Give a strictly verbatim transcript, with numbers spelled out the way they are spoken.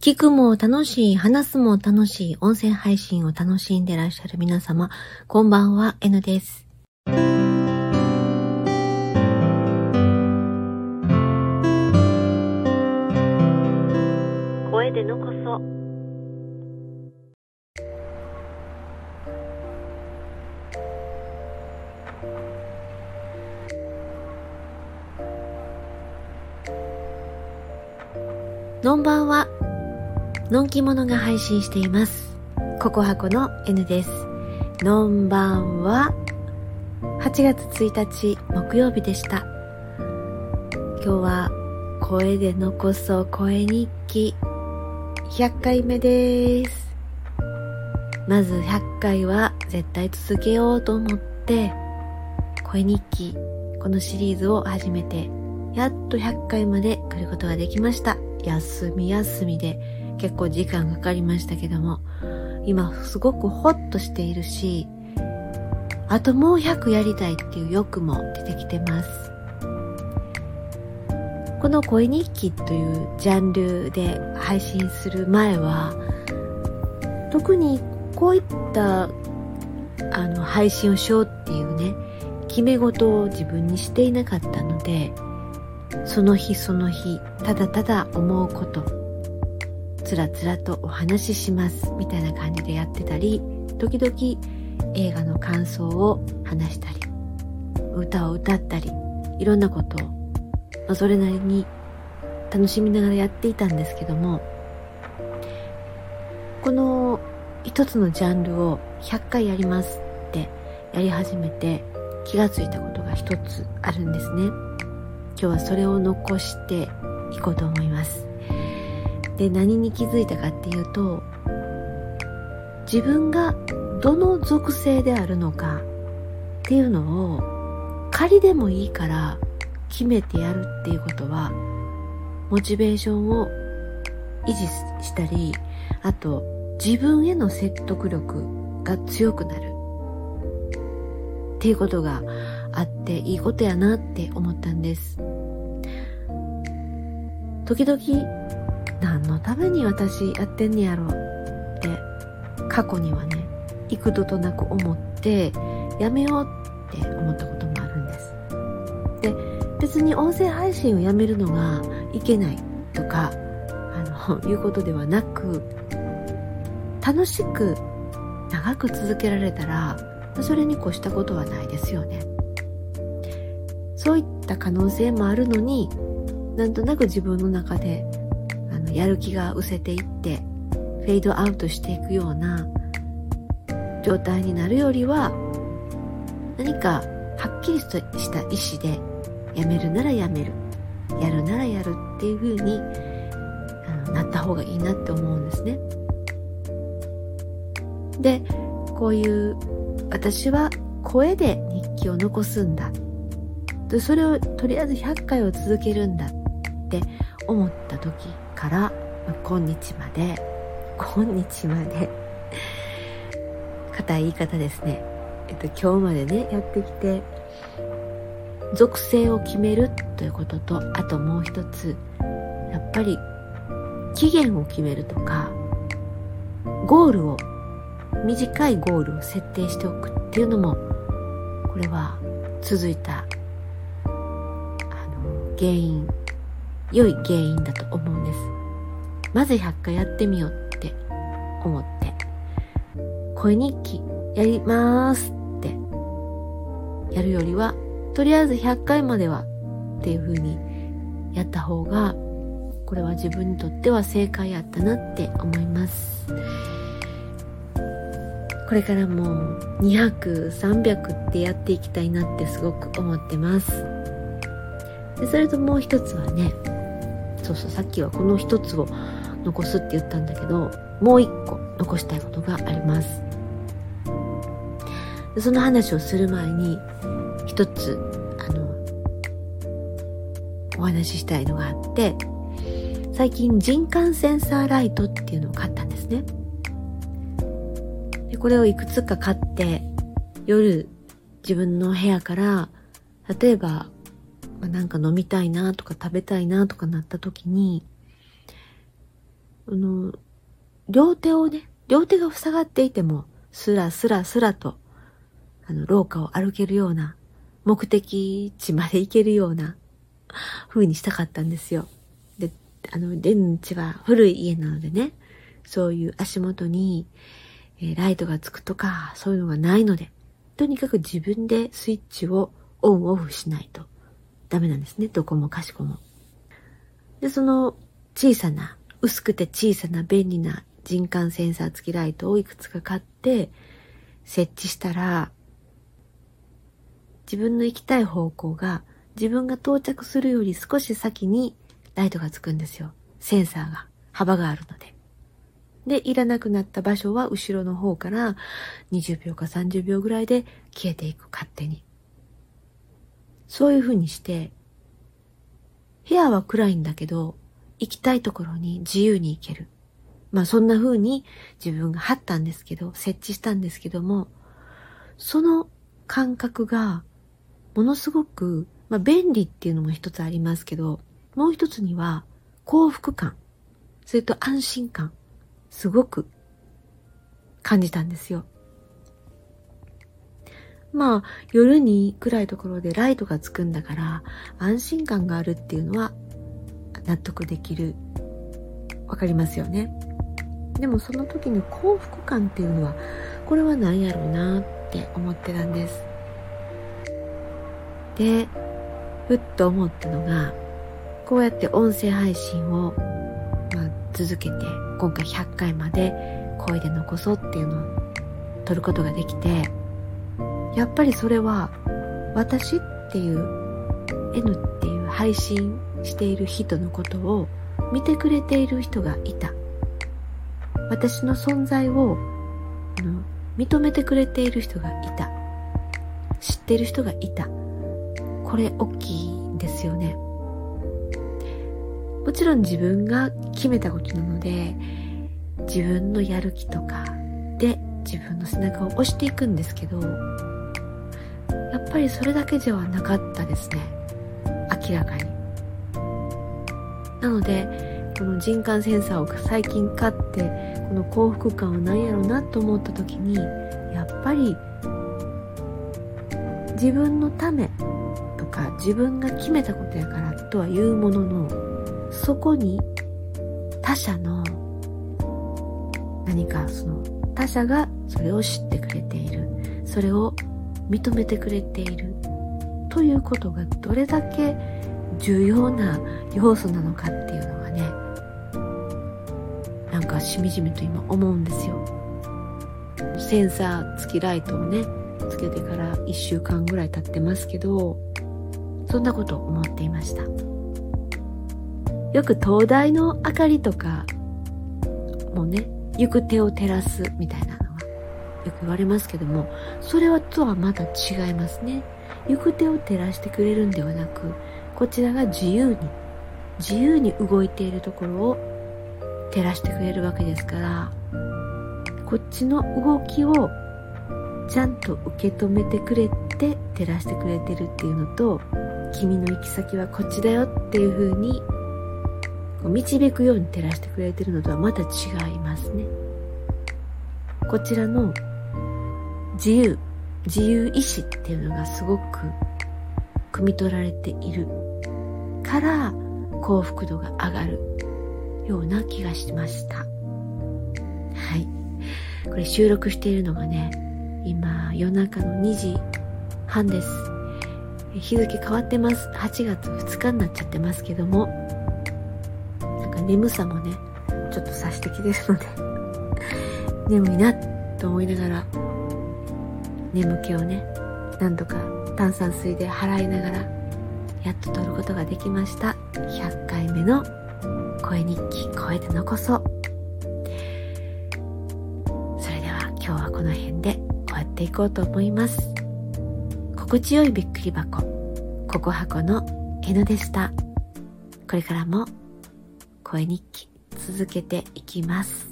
聞くも楽しい、話すも楽しい、音声配信を楽しんでいらっしゃる皆様、こんばんは、N です。声でのこそ。のんばんは。のんきものが配信しています。ココハコの N です。のんばんは。はちがつついたち木曜日でした。今日は声で残そう声日記ひゃっかいめです。まずひゃっかいは絶対続けようと思って声日記このシリーズを始めてやっとひゃっかいまで来ることができました。休み休みで結構時間かかりましたけども、今すごくホッとしているし、あともうひゃくやりたいっていう欲も出てきてます。この声日記というジャンルで配信する前は、特にこういったあの配信をしようっていうね、決め事を自分にしていなかったので、その日その日ただただ思うことつらつらとお話ししますみたいな感じでやってたり、時々映画の感想を話したり歌を歌ったり、いろんなことを、まあ、それなりに楽しみながらやっていたんですけども、この一つのジャンルをひゃっかいやりますってやり始めて気がついたことが一つあるんですね。今日はそれを残していこうと思います。で、何に気づいたかっていうと、自分がどの属性であるのかっていうのを仮でもいいから決めてやるっていうことは、モチベーションを維持したり、あと自分への説得力が強くなるっていうことがあっていいことやなって思ったんです。時々何のために私やってんねやろって過去にはね幾度となく思ってやめようって思ったこともあるんです。で、別に音声配信をやめるのがいけないとかあのいうことではなく、楽しく長く続けられたらそれに越したことはないですよね。そういった可能性もあるのに、なんとなく自分の中であのやる気が失せていってフェードアウトしていくような状態になるよりは、何かはっきりとした意思でやめるならやめる、やるならやるっていう風にあのなった方がいいなって思うんですね。で、こういう私は声で日記を残すんだ、でそれをとりあえずひゃっかいを続けるんだって思った時から、まあ、今日まで今日まで固い言い方ですね、えっと、今日までねやってきて、属性を決めるということと、あともう一つやっぱり期限を決めるとか、ゴールを短いゴールを設定しておくっていうのも、これは続いたあの原因良い原因だと思うんです。まずひゃっかいやってみようって思って声日記やりますってやるよりは、とりあえずひゃっかいまではっていう風にやった方が、これは自分にとっては正解やったなって思います。これからもにひゃく、さんびゃくってやっていきたいなってすごく思ってます。で、それともう一つはね、そうそう、さっきはこの一つを残すって言ったんだけど、もう一個残したいことがあります。で、その話をする前に一つあのお話ししたいのがあって、最近人感センサーライトっていうのを買ったんですね。で、これをいくつか買って、夜自分の部屋から例えばなんか飲みたいなとか食べたいなとかなった時に、 あの、両手をね、両手が塞がっていても、スラスラスラと、あの、廊下を歩けるような、目的地まで行けるような、風にしたかったんですよ。で、あの、デンチは古い家なのでね、そういう足元に、えー、ライトがつくとか、そういうのがないので、とにかく自分でスイッチをオンオフしないとダメなんですね。どこもかしこも。で、その小さな、薄くて小さな便利な人感センサー付きライトをいくつか買って設置したら、自分の行きたい方向が自分が到着するより少し先にライトがつくんですよ。センサーが、幅があるので。で、いらなくなった場所は後ろの方からにじゅうびょうかさんじゅうびょうぐらいで消えていく、勝手に。そういう風にして、部屋は暗いんだけど、行きたいところに自由に行ける。まあそんな風に自分が貼ったんですけど、設置したんですけども、その感覚がものすごく、まあ便利っていうのも一つありますけど、もう一つには幸福感、それと安心感、すごく感じたんですよ。まあ夜に暗いところでライトがつくんだから安心感があるっていうのは納得できる。わかりますよね。でもその時の幸福感っていうのはこれは何やろうなって思ってたんです。で、ふっと思ったのが、こうやって音声配信を、まあ、続けて今回ひゃっかいまで声で残そうっていうのを撮ることができて、やっぱりそれは私っていう N っていう配信している人のことを見てくれている人がいた。私の存在をあの認めてくれている人がいた。知っている人がいた。これ大きいんですよね。もちろん自分が決めたことなので、自分のやる気とかで自分の背中を押していくんですけど、やっぱりそれだけではなかったですね。明らかに。なので、この人感センサーを最近買って、この幸福感は何やろうなと思った時に、やっぱり自分のためとか自分が決めたことやからとは言うものの、そこに他者の何かその他者がそれを知ってくれている、それを認めてくれているということがどれだけ重要な要素なのかっていうのがね、なんかしみじみと今思うんですよ。センサー付きライトをねつけてからいっしゅうかんぐらい経ってますけど、そんなことを思っていました。よく灯台の明かりとかもね、行く手を照らすみたいなのがよく言われますけども、それはとはまた違いますね。行く手を照らしてくれるんではなく、こちらが自由に自由に動いているところを照らしてくれるわけですから、こっちの動きをちゃんと受け止めてくれて照らしてくれてるっていうのと、君の行き先はこっちだよっていう風に導くように照らしてくれてるのとはまた違いますね。こちらの自由自由意志っていうのがすごく汲み取られているから幸福度が上がるような気がしました。はい、これ収録しているのがね、今夜中のにじはんです。日付変わってます。はちがつふつかになっちゃってますけども、なんか眠さもねちょっとさしてきてるので眠いなと思いながら、眠気をねなんとか炭酸水で払いながらやっと撮ることができました。ひゃっかいめの声日記、声で残そう。それでは今日はこの辺で終わっていこうと思います。心地よいびっくり箱、ココ箱の N でした。これからも声日記続けていきます。